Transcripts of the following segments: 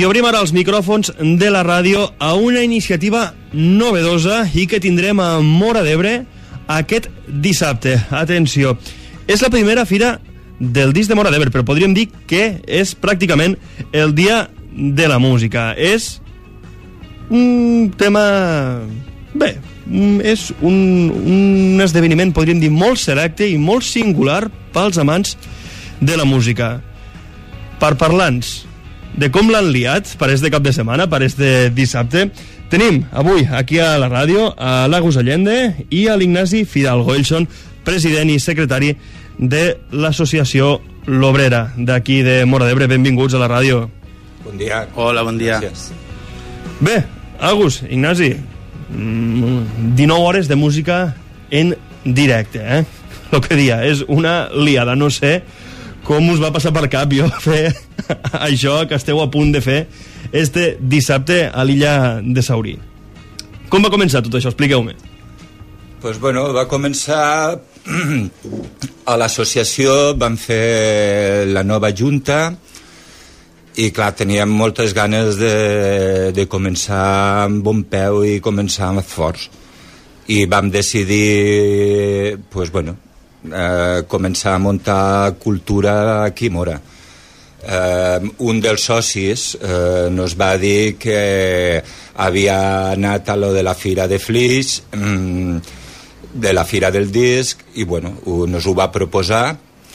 obrim ara els micròfons de la ràdio a una iniciativa novedosa i que tindrem a Móra d'Ebre aquest dissabte. Atenció, és la primera fira del disc de Móra d'Ebre, però podríem dir que és pràcticament el dia de la música. És un tema... Bé, és un esdeveniment, podríem dir, molt selecte i molt singular pels amants de la música. Per parlar-nos de com l'han liat per este cap de setmana, per este dissabte, tenim avui aquí a la ràdio a l'Agus Allende i a l'Ignasi Fidalgo. Ells són president i secretari de l'associació L'Obrera d'aquí de Móra d'Ebre. Benvinguts a la ràdio. Bon dia. Hola, bon dia. Gràcies. Bé, Agus, Ignasi, 19 hores de música en directe, Lo que dia, és una liada. No sé com us va passar per cap jo fer això que esteu a punt de fer este dissabte a l'illa de Saurí. Com va començar tot això? Expliqueu-me. Pues bueno, va començar a l'associació, vam fer la nova junta i clar, teníem moltes ganes de començar amb bon peu i començar amb forts. I vam decidir, pues bueno, començar a muntar cultura aquí a Móra. Un dels socis nos va dir que havia anat a lo de la Fira de Flix, de la Fira del Disc, i bueno, nos ho va proposar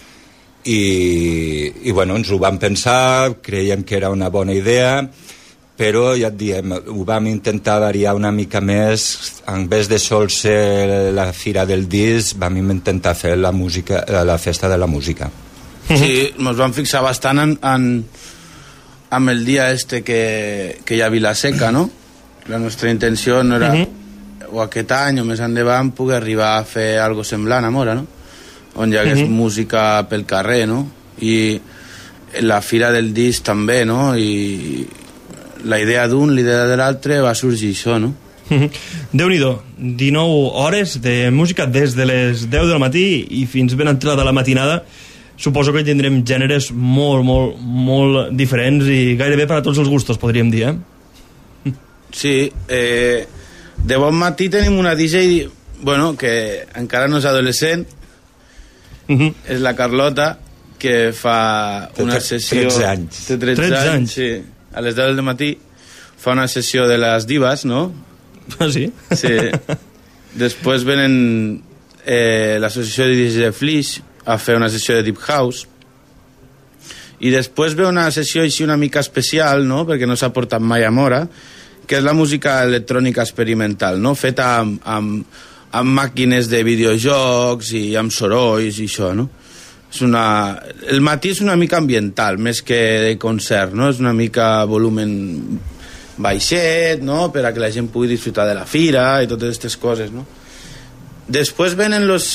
i bueno, ens ho vam pensar, creiem que era una bona idea, però ja et diem, ho vam intentar variar una mica més. En vez de sols ser la Fira del Disc, vam intentar fer la festa de la música. Sí, ens vam fixar bastant en el dia este que hi ha Vilaseca, no? La nostra intenció no era o aquest any o més endavant poder arribar a fer algo semblant a Móra, no? On hi hagués música pel carrer, no? I la Fira del Disc també, no? I la idea d'un, l'idea de l'altre, va sorgir això, no? Déu-n'hi-do, 19 hores de música des de les 10 del matí i fins ben entrada la matinada. Suposo que tindrem gèneres molt, molt, molt diferents i gairebé per a tots els gustos, podríem dir, Sí, de bon matí tenim una DJ, bueno, que encara no és adolescent, és la Carlota, que fa una sessió... 13 anys. Té 13 anys, sí. A les 10 del matí fa una sessió de les divas, no? Ah, sí? Sí. Després venen l'associació de DJs de Flix a fer una sessió de Deep House i després ve una sessió així una mica especial, no? Perquè no s'ha portat mai a Móra, que és la música electrònica experimental, no? Feta amb màquines de videojocs i amb sorolls i això, no? El matí és una mica ambiental, més que de concert, no? És una mica volumen baixet, no? Per a que la gent pugui disfrutar de la fira i totes aquestes coses, no? Després venen los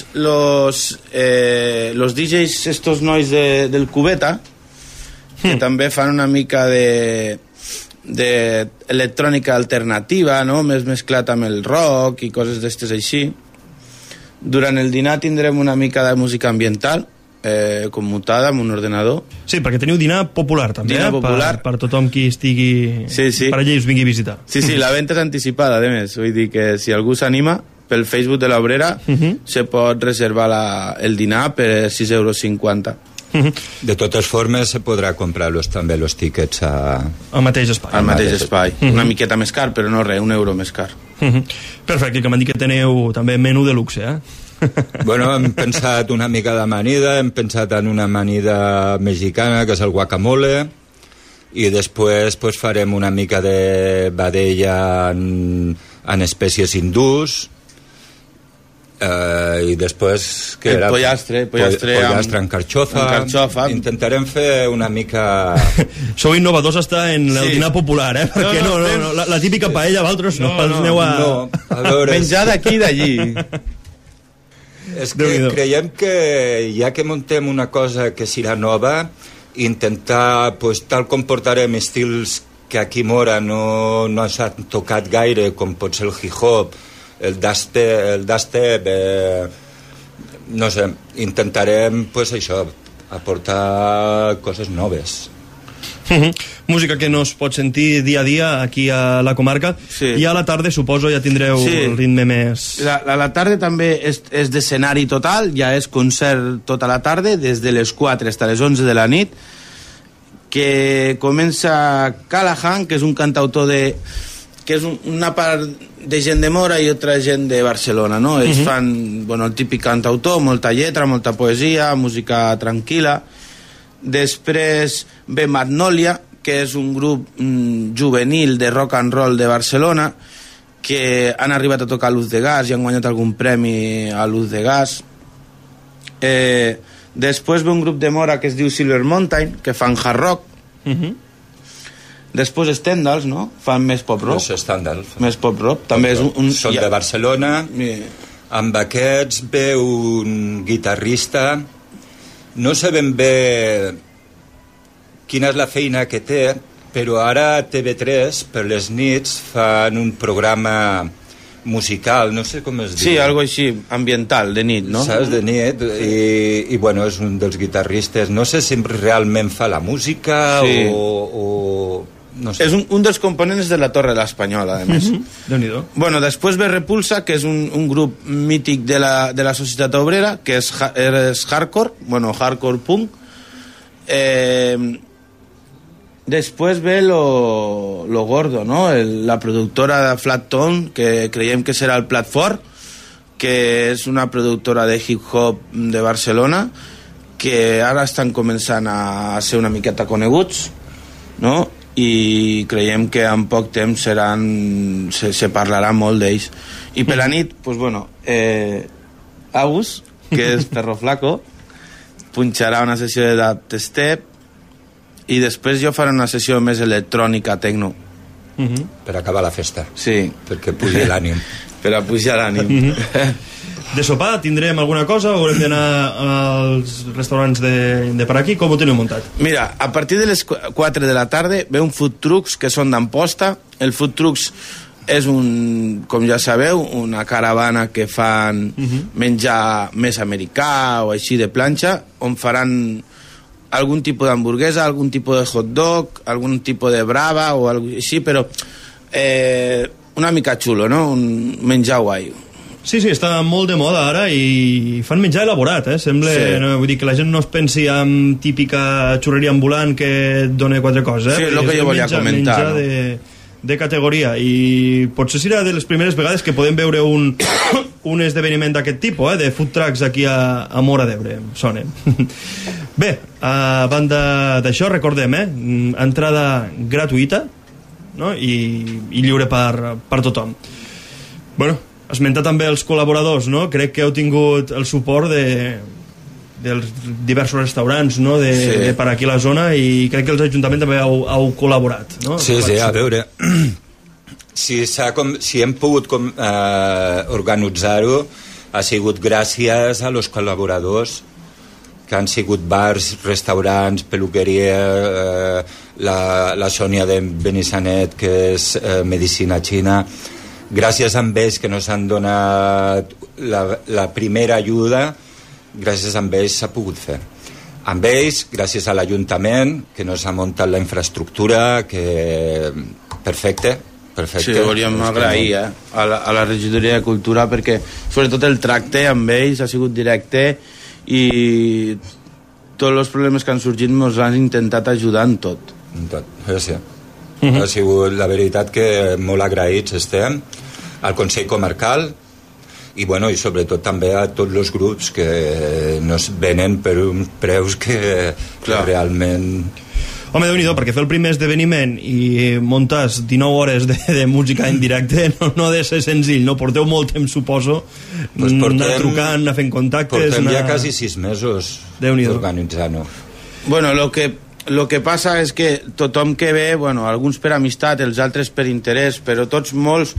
DJs, estos nois del Cubeta, que també fan una mica de electrònica alternativa, no? Més mesclat amb el rock i coses d'estes així. Durant el dinar tindrem una mica de música ambiental, commutada amb un ordenador. Sí, perquè teniu dinar popular també, dinar popular. Per tothom qui estigui... Sí. Per allà us vingui a visitar. Sí, la venda és anticipada, a més. Vull dir que si algú s'anima, pel Facebook de l'Obrera se pot reservar el dinar per 6,50 €. De totes formes, se podrà comprar també els tíquets al mateix espai. Al mateix espai. Una miqueta més car, però no res, €1 més car. Perfecte, que m'han dit que teniu també menú de luxe, Bueno, hem pensat una mica d'amanida, hem pensat en una amanida mexicana, que és el guacamole, i després pues, farem una mica de vedella en espècies hindús, i després que era pollastre amb carxofa. Intentarem fer una mica... Sou innovadors hasta en el dinar popular, perquè no, la típica paella vosaltres no. A veure, menjar d'aquí i d'allí. És que creiem que ja que muntem una cosa que serà nova, intentar, pues, tal com portarem estils que aquí a Móra no s'han tocat gaire, com pot ser el hip-hop, el dubstep, no sé, intentarem, pues, això, aportar coses noves. Música que no es pot sentir dia a dia aquí a la comarca. Sí. I a la tarda, suposo, ja tindreu el ritme més... La tarda també és d'escenari total, ja és concert tota la tarda, des de les 4 fins a les 11 de la nit, que comença Callahan, que és un cantautor que és una part de gent de Mora i altra gent de Barcelona, no? Ells fan, el típic cantautor, molta lletra, molta poesia, música tranquil·la. Després ve Magnolia, que és un grup juvenil de rock and roll de Barcelona, que han arribat a tocar a Luz de Gas i han guanyat algun premi a Luz de Gas. Després ve un grup de Mora que es diu Silver Mountain, que fan hard rock. Després Stendhals, no? Fan més pop rock. Més pop rock. També és són de Barcelona. Amb aquests ve un guitarrista. No sé ben bé quina és la feina que té, però ara TV3 per les nits fan un programa musical, no sé com es diu. Sí, algo així, ambiental, de nit, no? Saps, de nit, i bueno, és un dels guitarristes. No sé si realment fa la música o no sé. És un dels components de la Torre de l'Espanyola, a més. Déu-n'hi-do. Bueno, després ve Repulsa, que és un grup mític de la societat obrera, que és hardcore, hardcore punk. Després ve lo gordo, no? La productora de Flat Tone, que creiem que serà el Plat Fort, que és una productora de hip-hop de Barcelona, que ara estan començant a ser una miqueta coneguts, no? I creiem que en poc temps se parlarà molt d'ells. I per la nit, Agus, que és Perro Flaco, punxarà una sessió de dubstep, i després jo faré una sessió més electrònica, tecno. Per acabar la festa. Sí. Perquè pugi l'ànim. Per a pujar l'ànim. De sopar tindrem alguna cosa o haurem d'anar als restaurants de per aquí? Com ho teniu muntat? Mira, a partir de les 4 de la tarda ve un food trucks que són d'Amposta. El food trucks és com ja sabeu, una caravana que fan menjar més americà o així de planxa, on faran algun tipus d'hamburguesa, algun tipus de hot dog, algun tipus de brava o així, però una mica xulo, no? Un menjar guai. Sí, està molt de moda ara i fan menjar elaborat, sembla, no, vull dir que la gent no es pensi en típica xurreria ambulant que et dona quatre coses. Sí, és el que jo volia comentar. Menjar de categoria, i potser serà de les primeres vegades que podem veure un esdeveniment d'aquest tipus, de food trucks aquí a Móra d'Ebre, sona. Bé, a banda d'això, recordem, entrada gratuïta, no? I lliure per tothom. Bueno, esmentar també els col·laboradors, no? Crec que heu tingut el suport dels diversos restaurants, no? De per aquí a la zona, i crec que els ajuntaments també heu col·laborat, no? Sí, a veure, si hem pogut organitzar-ho ha sigut gràcies a los col·laboradors que han sigut bars, restaurants, peluqueria, la Sònia de Benissanet, que és medicina xina. Gràcies a ells que nos han donat la primera ajuda, gràcies a ells s'ha pogut fer. Amb ells, gràcies a l'Ajuntament, que nos ha muntat la infraestructura, que perfecte. Sí, volíem agrair a la regidoria de Cultura, perquè sobretot el tracte amb ells ha sigut directe i tots els problemes que han sorgit ens han intentat ajudar en tot. Gràcies. Ha sigut la veritat que molt agraïts estem al Consell Comarcal i sobretot també a tots els grups que nos venen per uns preus que realment... Home, Déu-n'hi-do, perquè fer el primer esdeveniment i muntar 19 hores de música en directe no ha de ser senzill, no? Porteu molt temps, suposo, anar trucant, anar fent contactes... Portem ja quasi 6 mesos organitzant-ho. Bueno, lo que passa és que tothom que ve, alguns per amistat, els altres per interès, però tots molts...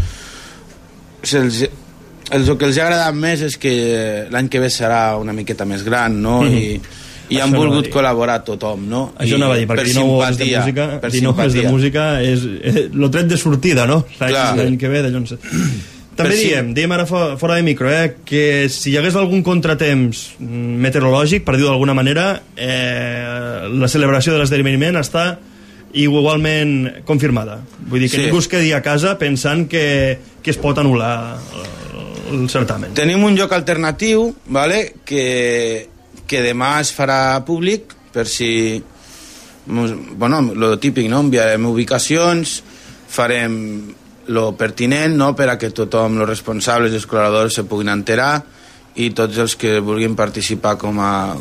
El que els ha agradat més és que l'any que ve serà una miqueta més gran, no? I han volgut col·laborar tothom, no? Això anava a dir, perquè 19 hores de música és el tret de sortida, no? L'any que ve, d'allò no sé. També diem ara fora de micro, que si hi hagués algun contratemps meteorològic, per dir-ho d'alguna manera, la celebració de l'esdeveniment està igualment confirmada. Vull dir que ningú es quedi a casa pensant que es pot anul·lar el certamen. Tenim un lloc alternatiu, vale? que demà es farà públic, per si... Bueno, lo típic, no? Enviarem ubicacions, farem lo pertinent, no?, per a que tothom, els responsables i els col·laboradors se puguin enterar, i tots els que vulguin participar com a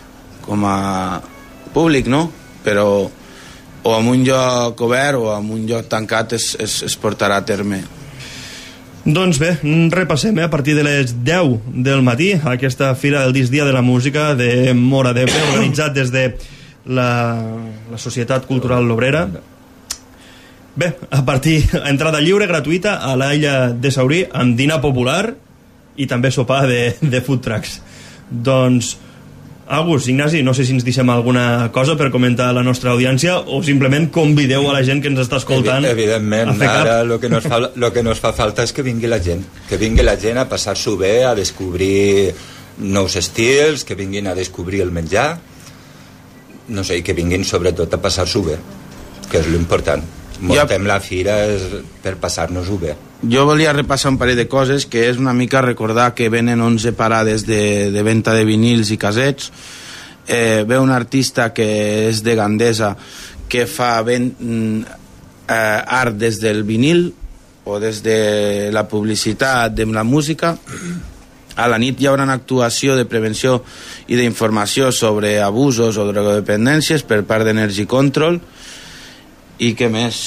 públic, no? Però o en un lloc obert o en un lloc tancat es portarà a terme. Doncs bé, repassem a partir de les 10 del matí aquesta Fira del Dia de la Música de Móra d'Ebre, organitzat des de la Societat Cultural L'Obrera. Bé, a partir entrada lliure, gratuïta, a l'illa de Saurí, amb dinar popular i també sopar de food trucks. Doncs, Agus, Ignasi, no sé si ens deixem alguna cosa per comentar a la nostra audiència o simplement convideu a la gent que ens està escoltant. Evidentment, ara el que nos fa falta és que vingui la gent a passar-s'ho bé, a descobrir nous estils, que vinguin a descobrir el menjar, no sé, i que vinguin sobretot a passar-s'ho bé, que és l'important. Muntem la fira per passar-nos-ho bé. Jo volia repassar un parell de coses, que és una mica recordar que venen 11 parades de venda de vinils i casets. Ve un artista que és de Gandesa, que fa art des del vinil o des de la publicitat de la música. A la nit hi haurà una actuació de prevenció i d'informació sobre abusos o drogodependències per part d'Energy Control. I què més?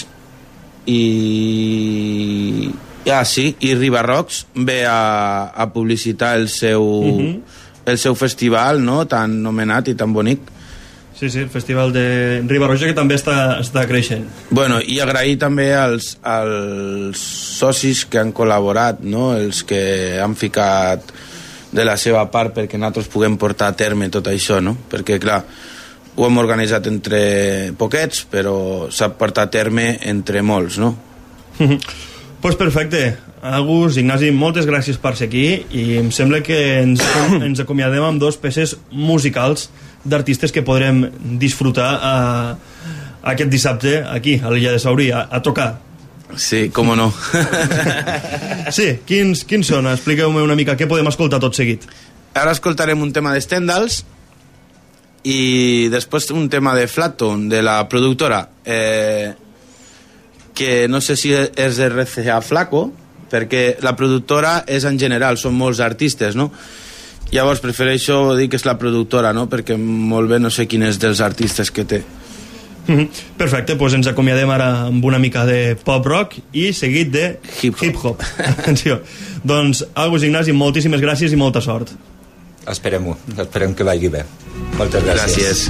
I Ribarrocs ve a publicitar el seu festival, no?, tan nomenat i tan bonic. Sí, el festival de Ribarroja, que també està creixent. Bueno, i agrair també als socis que han col·laborat, no?, els que han ficat de la seva part perquè nosaltres puguem portar a terme tot això, no?, perquè, clar, ho hem organitzat entre poquets, però s'ha portat a terme entre molts, no? Pues perfecte. Agus, Ignasi, moltes gràcies per ser aquí i em sembla que ens acomiadem amb dos peces musicals d'artistes que podrem disfrutar aquest dissabte aquí, a l'illa de Saurí, a tocar. Sí, com no. Sí, quins són? Expliqueu-me una mica, què podem escoltar tot seguit? Ara escoltarem un tema de Stendhals i després un tema de Flaton, de la productora, que no sé si és RCA Flaco, perquè la productora és en general, són molts artistes, no? Llavors prefereixo dir que és la productora, no?, perquè molt bé no sé quin és dels artistes que té. Perfecte, doncs ens acomiadem ara amb una mica de pop rock i seguit de hip-hop. Atenció. Doncs, Agus, Ignasi, moltíssimes gràcies i molta sort. Esperem que vagi bé. Moltes gràcies.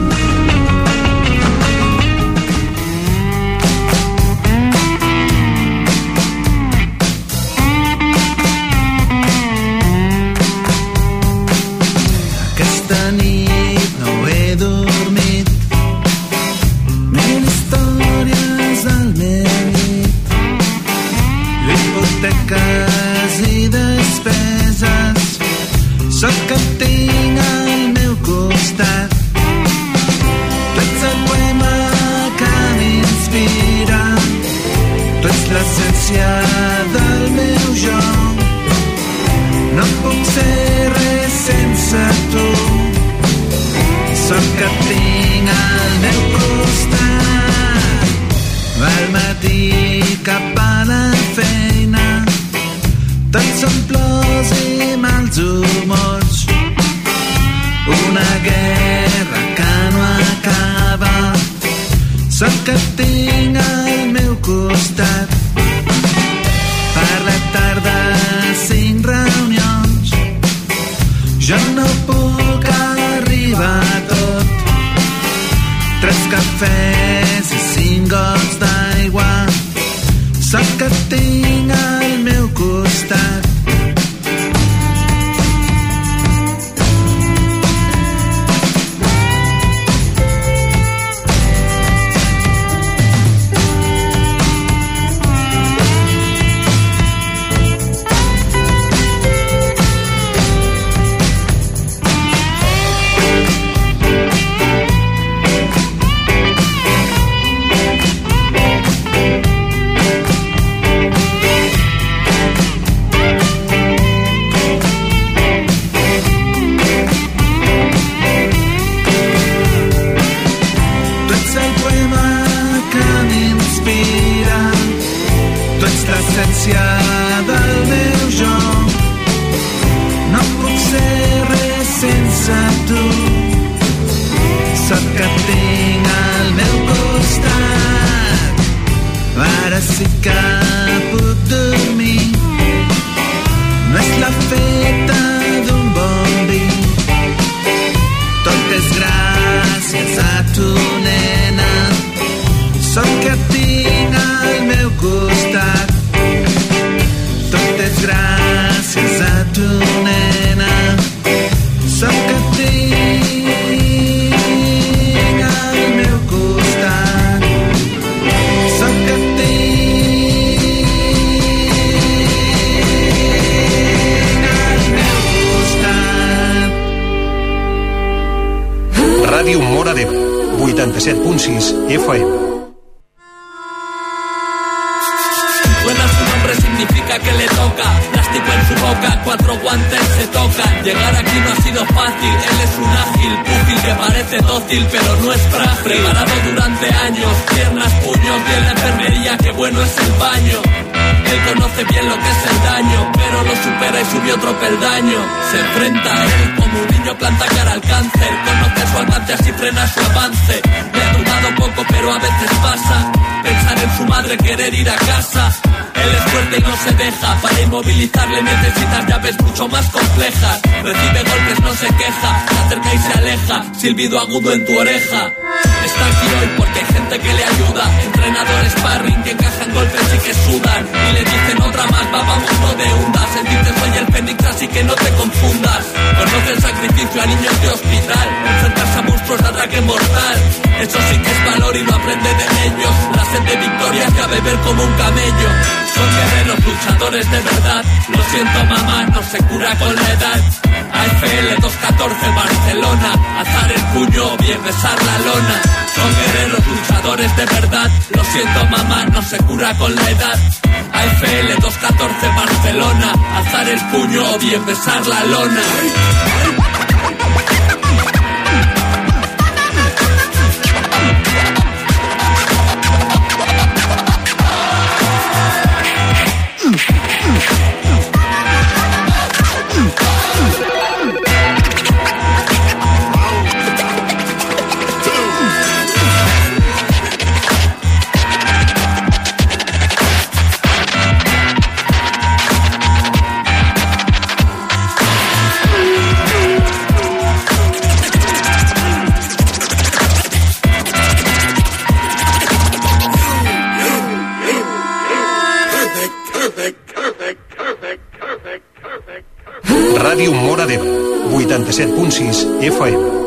Aquesta nit no he dormit, mil històries al meu llit, hipoteques i despeses, sóc que et tinc al meu costat. Tu ets el poema que m'inspira, tu ets l'essència del meu jo. No puc ser res sense tu, sóc que et tinc al meu costat. Al matí cap a la feina, tots són plors i mals humors, una guerra que no acaba, sóc que et tinc al meu costat. Per la tarda 5 reunions, jo no puc arribar a tot, 3 cafès i 5 gots d'aigua, sóc que et tinc al meu costat. la feta d'un bon vi. Tot és gràcies a tu, nena. Sort que et tinc al meu costat. Tot és gràcies a tu, nena. Sort que et tinc al meu costat. Sort que et tinc al meu costat. Ràdio Móra d'Ebre, 87.6 FM. Suena su nombre, significa que le toca. Plástico en su boca, 4 guantes se tocan. Llegar aquí no ha sido fácil. Él es un ágil, púgil que parece dócil, pero no es frágil. Preparado durante años, piernas, puños, bien la enfermería, qué bueno es el baño. Él conoce bien lo que es el daño, pero lo supera y subió otro peldaño. Se enfrenta a él como un niño planta cara al cáncer. Conoce su alcance, así frena su avance. Le ha durado poco, pero a veces pasa. Pensar en su madre, querer ir a casa. Él es fuerte y no se deja. Para inmovilizarle necesitas llaves mucho más complejas. Recibe golpes, no se queja. Se acerca y se aleja. Silbido agudo en tu oreja. Está aquí hoy porque hay gente que le ayuda. Entrenadores sparring que encajan golpes y que sudan. Y le dicen otra más, va, vamos, no de hundas. El dice soy el fénix, así que no te confundas. Conoce el sacrificio a niños de hospital. Enfrentarse a monstruos de ataque mortal. Eso sí que es valor y lo aprende de ellos. La sed de victoria es que a beber como un camello. Son guerreros luchadores de verdad. Lo siento mamá, no se cura con la edad. AFL 214 Barcelona. Alzar el puño, bien besar la lona. Son guerreros luchadores de verdad. Lo siento mamá, no se cura con la edad. AFL 214 Barcelona. Alzar el puño, bien besar la lona. Ràdio Móra d'Ebre, 87.6 FM.